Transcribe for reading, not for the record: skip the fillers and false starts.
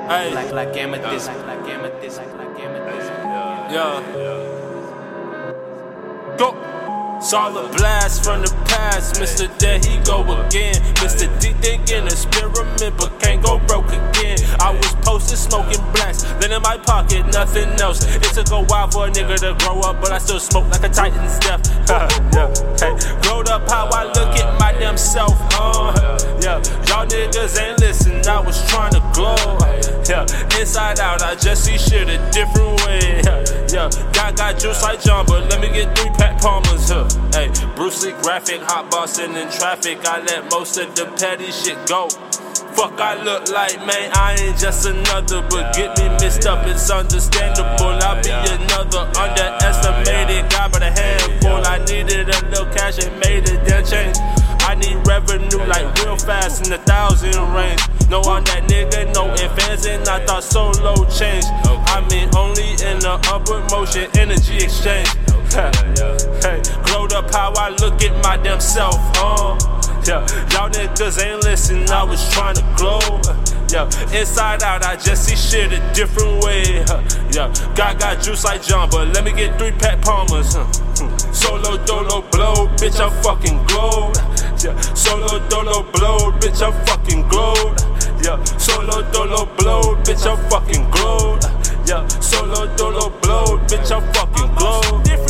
Ay. Like amethyst, like amethyst, like amethyst. Yeah. Go. It's all a blast from the past. Mr. There he go again. Mr. D thinking experiment, but can't go broke again. I was posted smoking blacks, then in my pocket, nothing else. It took a while for a nigga to grow up, but I still smoke like a Titan's death. Yeah. Hey, growed up how I look at my damn self. Yeah, y'all niggas ain't listen. I was trying to glow. Yeah, inside out, I just see shit a different way. Yeah, got juice like John, but let me get 3 Pat Palmers. Hey, Bruce Lee graphic, hot bossing in traffic. I let most of the petty shit go. Fuck, I look like, man, I ain't just another, but get me mixed up, it's understandable. I'll be another underestimated guy, but a handful. I needed a little cash and made a damn change. I need revenue like real fast in the 1,000 range. No, I'm that nigga, no ifs and I thought solo change. I mean, only in the upward motion, energy exchange. Hey, glowed up how I look at my damn self. Yeah, y'all niggas ain't listen, I was trying to glow. Yeah, inside out, I just see shit a different way. Yeah, got juice like John, but let me get 3 Pat Palmers. Solo dolo blow, bitch, I'm fucking glowed. Yeah, solo dolo blow, bitch, I'm fucking glowed. Yeah, solo dolo blow, bitch, I'm fucking glowed. Yeah, solo dolo blow, bitch, I'm fucking glowed.